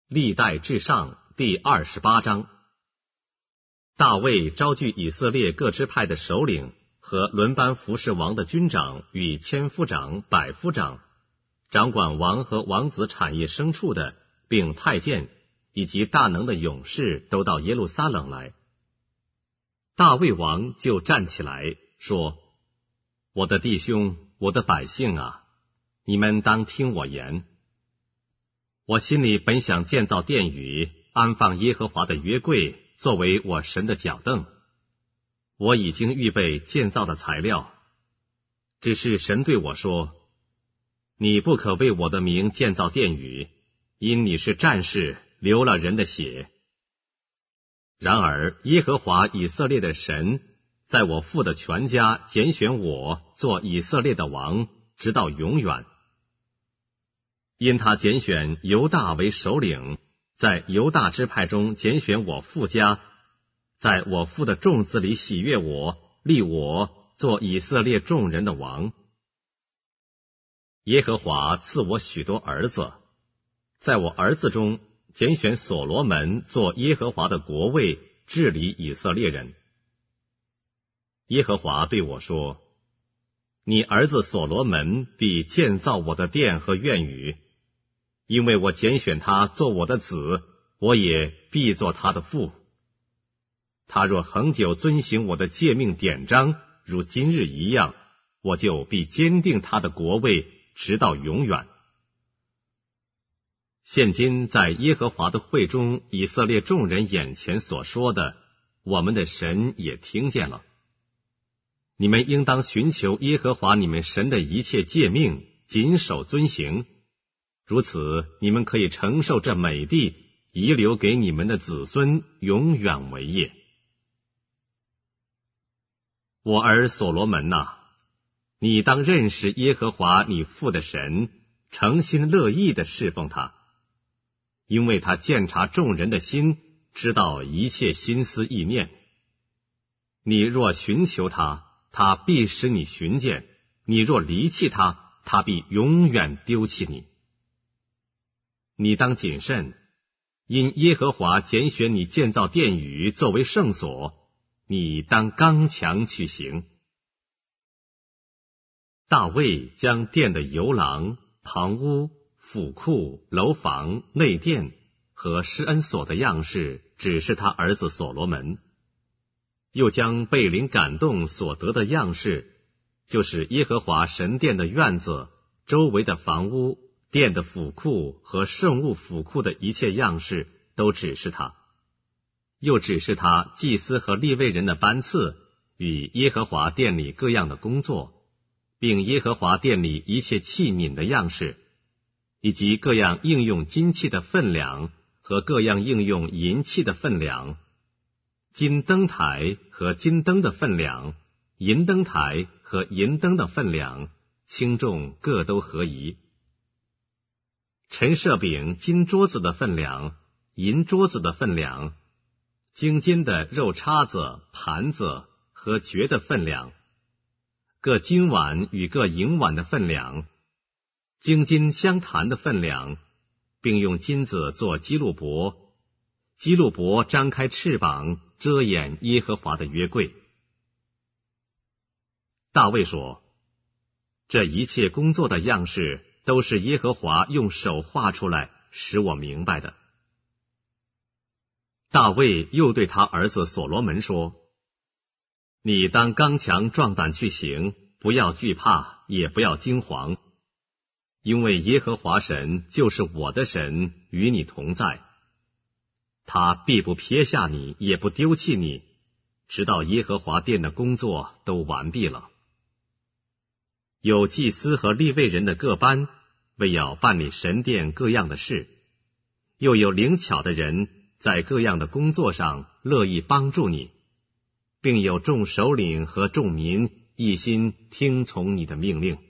历代至上第28章。大卫招聚以色列各支派的首领和轮班服侍王的军长与千夫长、百夫长，掌管王和王子产业牲畜的，并太监以及大能的勇士都到耶路撒冷来。大卫王就站起来说：我的弟兄，我的百姓啊，你们当听我言。我心里本想建造殿宇，安放耶和华的约柜，作为我神的脚凳。我已经预备建造的材料，只是神对我说：你不可为我的名建造殿宇，因你是战士，流了人的血。然而耶和华以色列的神在我父的全家拣选我做以色列的王，直到永远。因他拣选犹大为首领，在犹大支派中拣选我父家，在我父的众子里喜悦我，立我做以色列众人的王。耶和华赐我许多儿子，在我儿子中拣选所罗门做耶和华的国位，治理以色列人。耶和华对我说：你儿子所罗门必建造我的殿和院宇，因为我拣选他做我的子，我也必做他的父。他若恒久遵行我的诫命典章，如今日一样，我就必坚定他的国位，直到永远。现今在耶和华的会中，以色列众人眼前所说的，我们的神也听见了。你们应当寻求耶和华你们神的一切诫命，谨守遵行，如此你们可以承受这美地，遗留给你们的子孙，永远为业。我儿所罗门哪，你当认识耶和华你父的神，诚心乐意地侍奉他，因为他鉴察众人的心，知道一切心思意念。你若寻求他，他必使你寻见；你若离弃他，他必永远丢弃你。你当谨慎，因耶和华拣选你建造殿宇作为圣所，你当刚强去行。大卫将殿的游廊、旁屋、府库、楼房、内殿和施恩所的样式指示他儿子所罗门，又将被灵感动所得的样式，就是耶和华神殿的院子、周围的房屋、殿的府库和圣物府库的一切样式，都指示他。又指示他祭司和利未人的班次，与耶和华殿里各样的工作，并耶和华殿里一切器皿的样式，以及各样应用金器的分量和各样应用银器的分量，金灯台和金灯的分量，银灯台和银灯的分量，轻重各都合宜。陈设饼金桌子的分量，银桌子的分量，精金的肉叉子、盘子和爵的分量，各金碗与各银碗的分量，精金香坛的分量，并用金子做基路伯，基路伯张开翅膀，遮掩耶和华的约柜。大卫说：这一切工作的样式，都是耶和华用手画出来，使我明白的。大卫又对他儿子所罗门说：你当刚强壮胆去行，不要惧怕，也不要惊惶，因为耶和华神就是我的神，与你同在。他必不撇下你，也不丢弃你，直到耶和华殿的工作都完毕了。有祭司和利未人的各班，为要办理神殿各样的事，又有灵巧的人在各样的工作上乐意帮助你，并有众首领和众民一心听从你的命令。